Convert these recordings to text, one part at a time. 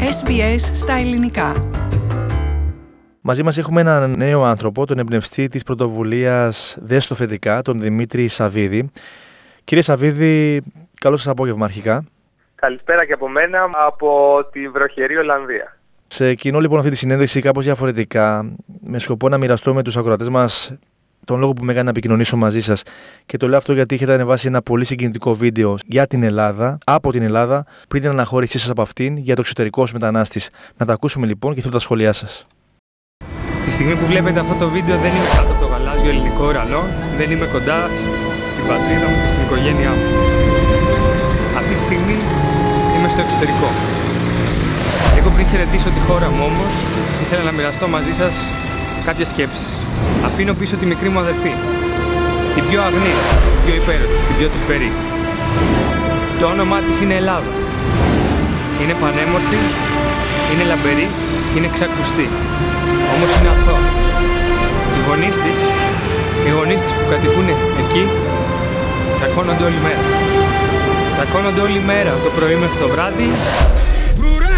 SBS στα ελληνικά. Μαζί μας έχουμε έναν νέο άνθρωπο, τον εμπνευστή της πρωτοβουλίας Δες το θετικά, τον Δημήτρη Σαββίδη. Κύριε Σαββίδη, καλό σας απόγευμα αρχικά. Καλησπέρα και από μένα από τη βροχερή Ολλανδία. Ξεκινώ λοιπόν αυτή τη συνέντευξη κάπως διαφορετικά, με σκοπό να μοιραστώ με τους ακροατές μας τον λόγο που με έκανε να επικοινωνήσω μαζί σας. Και το λέω αυτό γιατί έχετε ανεβάσει ένα πολύ συγκινητικό βίντεο για την Ελλάδα, από την Ελλάδα, πριν την αναχώρησή σας από αυτήν για το εξωτερικό ως μετανάστης. Να τα ακούσουμε λοιπόν και θέλω τα σχόλιά σας. Τη στιγμή που βλέπετε αυτό το βίντεο δεν είμαι κάτω από το γαλάζιο ελληνικό ουρανό, δεν είμαι κοντά στην πατρίδα μου και στην οικογένειά μου. Αυτή τη στιγμή είμαι στο εξωτερικό. Εγώ πριν χαιρετήσω τη χώρα μου όμως, ήθελα να μοιραστώ μαζί σας κάποιες σκέψεις. Αφήνω πίσω τη μικρή μου αδερφή, την πιο αγνή, την πιο υπέροχη, την πιο τρυφερή. Το όνομά της είναι Ελλάδα. Είναι πανέμορφη, είναι λαμπερή, είναι ξακουστή. Όμως είναι αθώα. Και οι γονείς της που κατοικούν εκεί, τσακώνονται όλη μέρα. Τσακώνονται όλη μέρα, το πρωί μέχρι το βράδυ. Φρουρά!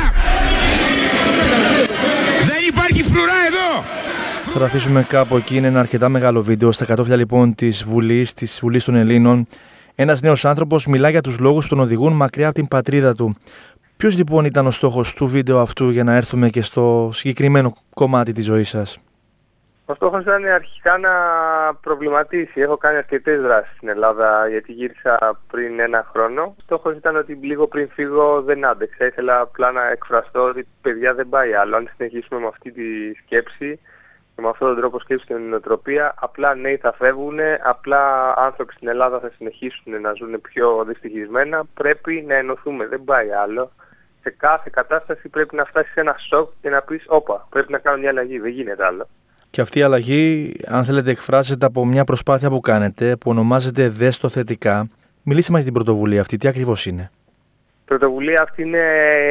Δεν υπάρχει φρουρά εδώ! Θα το αφήσουμε κάπου εκεί. Είναι ένα αρκετά μεγάλο βίντεο στα κατόφλια λοιπόν της Βουλής των Ελλήνων. Ένας νέος άνθρωπος μιλά για τους λόγους που τον οδηγούν μακριά από την πατρίδα του. Ποιος λοιπόν ήταν ο στόχος του βίντεο αυτού για να έρθουμε και στο συγκεκριμένο κομμάτι της ζωής σας? Ο στόχος ήταν αρχικά να προβληματίσει. Έχω κάνει αρκετές δράσεις στην Ελλάδα γιατί γύρισα πριν 1 χρόνο. Ο στόχος ήταν ότι λίγο πριν φύγω δεν άντεξα. Ήθελα απλά να εκφραστώ ότι παιδιά δεν πάει άλλο. Αν συνεχίσουμε με αυτή τη σκέψη και με αυτόν τον τρόπο σκέψης και νοοτροπία, απλά νέοι θα φεύγουν, απλά άνθρωποι στην Ελλάδα θα συνεχίσουν να ζουν πιο δυστυχισμένα. Πρέπει να ενωθούμε, δεν πάει άλλο. Σε κάθε κατάσταση πρέπει να φτάσει σε ένα σοκ και να πεις όπα, πρέπει να κάνω μια αλλαγή, δεν γίνεται άλλο. Και αυτή η αλλαγή, αν θέλετε, εκφράζεται από μια προσπάθεια που κάνετε, που ονομάζεται Δες το θετικά. Μιλήστε μας για την πρωτοβουλία αυτή, τι ακριβώς είναι? Η πρωτοβουλία αυτή είναι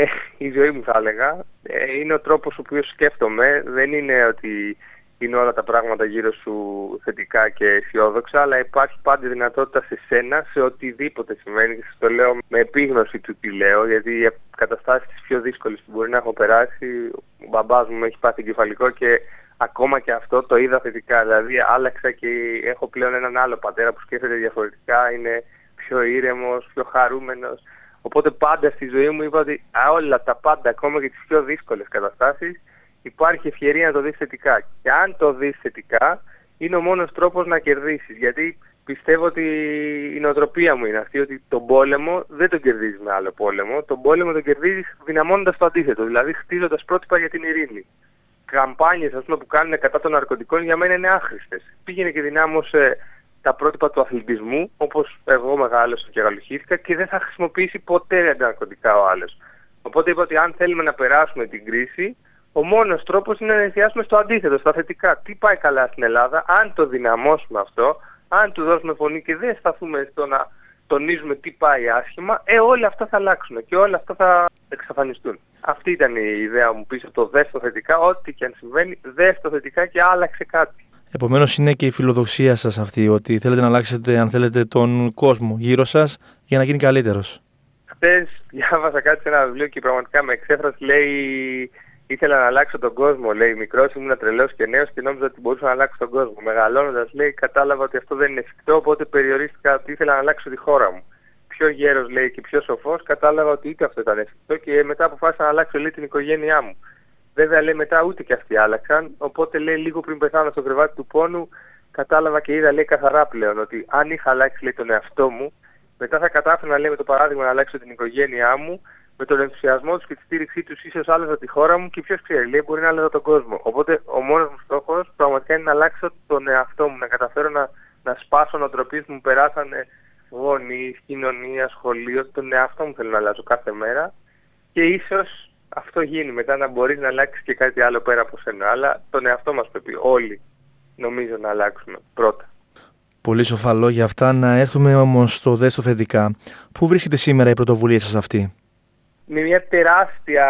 η ζωή μου θα έλεγα. Είναι ο τρόπος ο οποίος σκέφτομαι, δεν είναι ότι είναι όλα τα πράγματα γύρω σου θετικά και αισιόδοξα, αλλά υπάρχει πάντα δυνατότητα σε σένα, σε οτιδήποτε συμβαίνει και σας το λέω με επίγνωση του τι λέω, γιατί οι καταστάσεις τις πιο δύσκολες που μπορεί να έχω περάσει, ο μπαμπάς μου έχει πάθει εγκεφαλικό και ακόμα και αυτό το είδα θετικά, δηλαδή άλλαξα και έχω πλέον έναν άλλο πατέρα που σκέφτεται διαφορετικά, είναι πιο ήρεμος, πιο χαρούμενος. Οπότε πάντα στη ζωή μου είπα ότι όλα τα πάντα, ακόμα και τις πιο δύσκολες καταστάσεις, υπάρχει ευκαιρία να το δεις θετικά. Και αν το δεις θετικά, είναι ο μόνος τρόπος να κερδίσεις. Γιατί πιστεύω ότι η νοοτροπία μου είναι αυτή, ότι τον πόλεμο δεν τον κερδίζεις με άλλο πόλεμο. Τον πόλεμο τον κερδίζεις δυναμώνοντας το αντίθετο, δηλαδή χτίζοντας πρότυπα για την ειρήνη. Καμπάνιες ας πούμε, που κάνουν κατά των ναρκωτικών για μένα είναι άχρηστες. Πήγαινε και δυνάμωσε τα πρότυπα του αθλητισμού, όπως εγώ μεγάλωσα και γαλουχήθηκα, και δεν θα χρησιμοποιήσει ποτέ ναρκωτικά ο άλλος. Οπότε είπα ότι αν θέλουμε να περάσουμε την κρίση, ο μόνος τρόπος είναι να εστιάσουμε στο αντίθετο, στα θετικά. Τι πάει καλά στην Ελλάδα, αν το δυναμώσουμε αυτό, αν του δώσουμε φωνή και δεν σταθούμε στο να τονίζουμε τι πάει άσχημα, όλα αυτά θα αλλάξουν και όλα αυτά θα εξαφανιστούν. Αυτή ήταν η ιδέα μου πίσω το δες το θετικά, ό,τι και αν συμβαίνει, δες το θετικά και άλλαξε κάτι. Επομένως είναι και η φιλοδοξία σας αυτή, ότι θέλετε να αλλάξετε, αν θέλετε, τον κόσμο γύρω σας για να γίνει καλύτερος. Χθες διάβασα κάτι σε ένα βιβλίο και πραγματικά με εξέφρασε, λέει, ήθελα να αλλάξω τον κόσμο, λέει, μικρός ήμουν τρελός και νέος και νόμιζα ότι μπορούσα να αλλάξω τον κόσμο. Μεγαλώνοντας, λέει, κατάλαβα ότι αυτό δεν είναι εφικτό, οπότε περιορίστηκα ότι ήθελα να αλλάξω τη χώρα μου. Πιο γέρος, λέει, και πιο σοφός, κατάλαβα ότι ούτε αυτό ήταν εφικτό και μετά αποφάσισα να αλλάξω, λέει, την οικογένειά μου. Βέβαια, λέει, μετά ούτε και αυτοί άλλαξαν, οπότε, λέει, λίγο πριν πεθάνω στο κρεβάτι του πόνου, κατάλαβα και είδα, λέει, καθαρά πλέον ότι αν είχα αλλάξει, λέει, τον εαυτό μου, μετά θα κατάφερα, λέει, με το παράδειγμα να αλλάξω την οικογένειά μου, με τον ενθουσιασμό τους και τη στήριξή τους ίσως άλλαζα τη χώρα μου και ποιος ξέρει, λέει, μπορεί να άλλαζα τον κόσμο. Οπότε ο μόνος μου στόχος πραγματικά είναι να αλλάξω τον εαυτό μου, να καταφέρω να σπάσω νοοτροπίες που μου περάσανε γονείς, κοινωνία, σχολείο, τον εαυτό μου θέλω να αλλάζω κάθε μέρα και ίσως αυτό γίνει μετά να μπορείς να αλλάξεις και κάτι άλλο πέρα από σένα. Αλλά τον εαυτό μας πρέπει όλοι νομίζω να αλλάξουμε πρώτα. Πολύ σοφά λόγια αυτά. Να έρθουμε όμως στο Δες το θετικά. Πού βρίσκεται σήμερα η πρωτοβουλία σας αυτή? Με μια τεράστια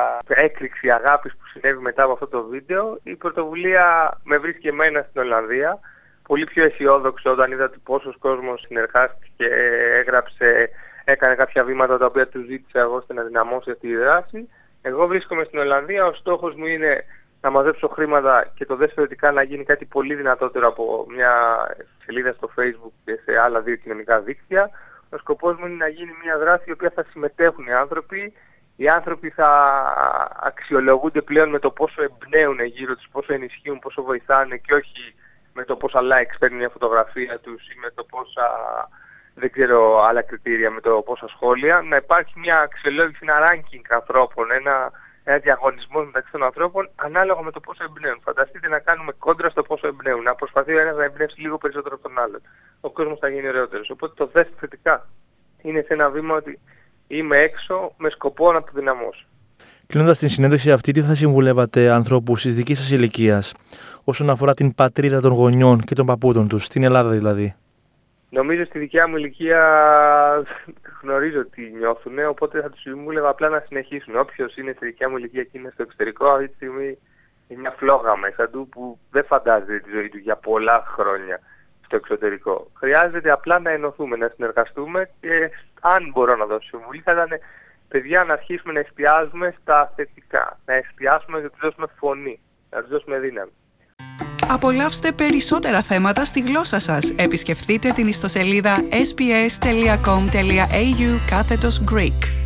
έκρηξη αγάπης που συνέβη μετά από αυτό το βίντεο, η πρωτοβουλία με βρίσκει εμένα στην Ολλανδία. Πολύ πιο αισιόδοξο όταν είδα ότι πόσος κόσμος συνεργάστηκε, έγραψε, έκανε κάποια βήματα τα οποία του ζήτησα εγώ ώστε να δυναμώσει αυτή η δράση. Εγώ βρίσκομαι στην Ολλανδία, ο στόχος μου είναι να μαζέψω χρήματα και το ΔΕΣ θεωρητικά να γίνει κάτι πολύ δυνατότερο από μια σελίδα στο Facebook και σε άλλα 2 κοινωνικά δίκτυα. Ο σκοπός μου είναι να γίνει μια δράση η οποία θα συμμετέχουν οι άνθρωποι. Οι άνθρωποι θα αξιολογούνται πλέον με το πόσο εμπνέουν γύρω τους, πόσο ενισχύουν, πόσο βοηθάνε και όχι με το πόσα likes παίρνει μια φωτογραφία τους ή με το πόσα, δεν ξέρω, άλλα κριτήρια, με το πόσα σχόλια. Να υπάρχει μια αξιολόγηση, ένα ranking ανθρώπων, ένα διαγωνισμό μεταξύ των ανθρώπων ανάλογα με το πόσο εμπνέουν. Φανταστείτε να κάνουμε κόντρα στο πόσο εμπνέουν, να προσπαθεί ο ένας να εμπνεύσει λίγο περισσότερο από τον άλλον. Ο κόσμος θα γίνει ωραιότερος. Οπότε το ΔΕΣ θετικά είναι σε ένα βήμα ότι είμαι έξω με σκοπό να το δυναμώσω. Κλείνοντας την συνέντευξη αυτή, τι θα συμβουλεύατε ανθρώπους της δικής σας ηλικίας όσον αφορά την πατρίδα των γονιών και των παππούδων τους, στην Ελλάδα δηλαδή? Νομίζω στη δικιά μου ηλικία γνωρίζω τι νιώθουν, οπότε θα τους συμβούλευα απλά να συνεχίσουν. Όποιος είναι στη δικιά μου ηλικία και είναι στο εξωτερικό, αυτή τη στιγμή είναι μια φλόγα μέσα του που δεν φαντάζεται τη ζωή του για πολλά χρόνια στο εξωτερικό. Χρειάζεται απλά να ενωθούμε, να συνεργαστούμε και αν μπορώ να δώσω συμβουλή θα ήταν παιδιά να αρχίσουμε να εστιάζουμε στα θετικά, να εστιάσουμε και να τους δώσουμε φωνή, να τους δώσουμε δύναμη. Απολαύστε περισσότερα θέματα στη γλώσσα σας. Επισκεφτείτε την ιστοσελίδα sbs.com.au/Greek.